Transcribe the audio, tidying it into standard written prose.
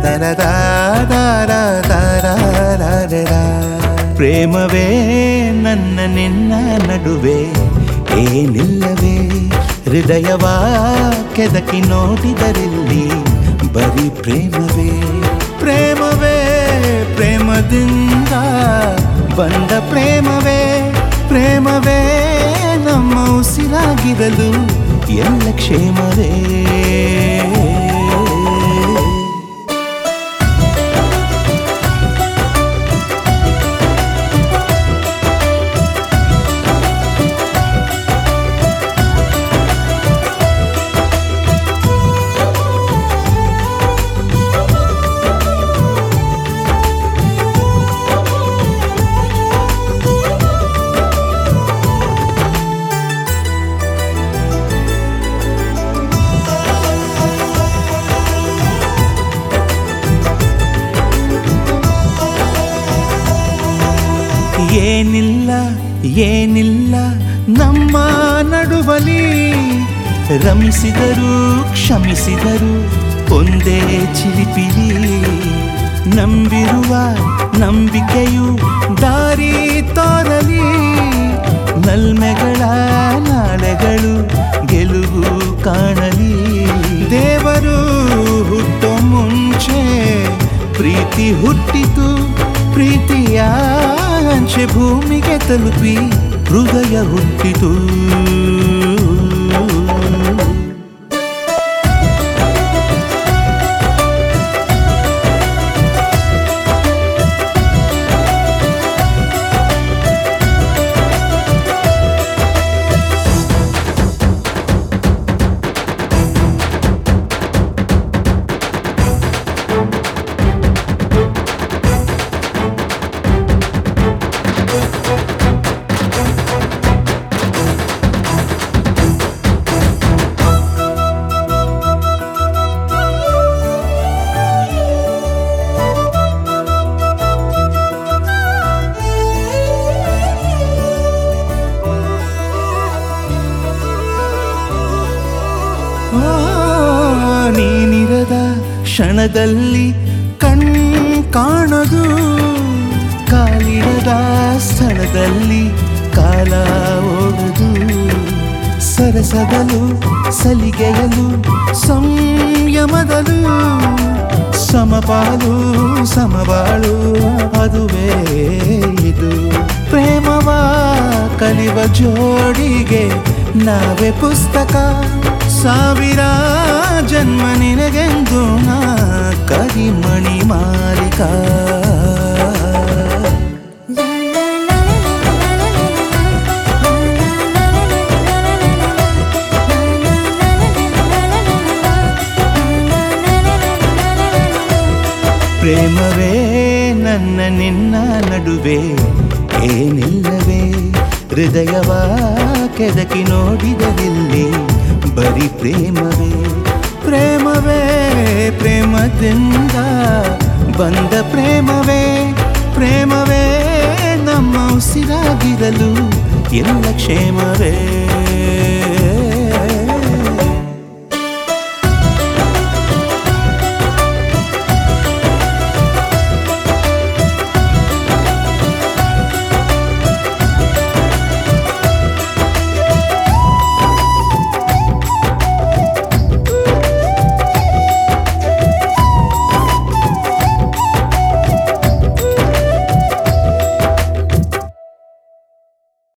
ಪ್ರೇಮವೇ ನನ್ನ ನಿನ್ನ ನಡುವೆ ಏನಿಲ್ಲವೇ ಹೃದಯವ ಕೆದಕಿ ನೋಡಿದರಿಲ್ಲಿ ಬರೀ ಪ್ರೇಮವೇ ಪ್ರೇಮವೇ ಪ್ರೇಮದಿಂದ ಬಂದ ಪ್ರೇಮವೇ ಪ್ರೇಮವೇ ನಮ್ಮ ಉಸಿರಾಗಿರಲು ಎಲ್ಲ ಕ್ಷೇಮವೇ ಏನಿಲ್ಲ ಏನಿಲ್ಲ ನಮ್ಮ ನಡುವಲಿ ರಮಿಸಿದರು ಕ್ಷಮಿಸಿದರು ಒಂದೇ ಚಿಲಿಪಿಲಿ ನಂಬಿರುವ ನಂಬಿಕೆಯು ದಾರಿ ತೋರಲಿ ನಲ್ಮೆಗಳ ನಾಳೆಗಳು ಗೆಲುವು ಕಾಣಲಿ ದೇವರು ಹುಟ್ಟೋ ಮುಂಚೆ ಪ್ರೀತಿ ಹುಟ್ಟಿತು ಪ್ರೀತಿಯ ಅಂಚೆ ಭೂಮಿಗೆ ತಲುಪಿ ಹೃದಯ ಹುಟ್ಟಿತು ನೀನಿರದ ಕ್ಷಣದಲ್ಲಿ ಕಾಣದು ಕಾಲಿಡದ ಸ್ಥಳದಲ್ಲಿ ಕಾಲ ಓಡದು ಸರಸದಲು ಸಲಿಗೆಯಲು ಸಂಯಮದಲು ಸಮಪಾಲು ಸಮಬಾಳು ಅದುವೇ ಇದು ಪ್ರೇಮವ ಕಲಿವ ಜೋಡಿಗೆ ನಾವೇ ಪುಸ್ತಕ ಸಾವಿರ ಜನ್ಮ ನಿನಗೆಂದು ನಾ ಕರಿಮಣಿ ಮಾಲಿಕ ಪ್ರೇಮವೇ ನನ್ನ ನಿನ್ನ ನಡುವೆ ಏನಿಲ್ಲವೇ ಹೃದಯವ ಕೆದಕಿ ನೋಡಿದರಿಲ್ಲಿ ಬರೀ ಪ್ರೇಮವೇ ಪ್ರೇಮವೇ ಪ್ರೇಮದಿಂದ ಬಂದ ಪ್ರೇಮವೇ ಪ್ರೇಮವೇ ನಮ್ಮ ಉಸಿರಾಗಿರಲು ಎಲ್ಲ ಕ್ಷೇಮವೇ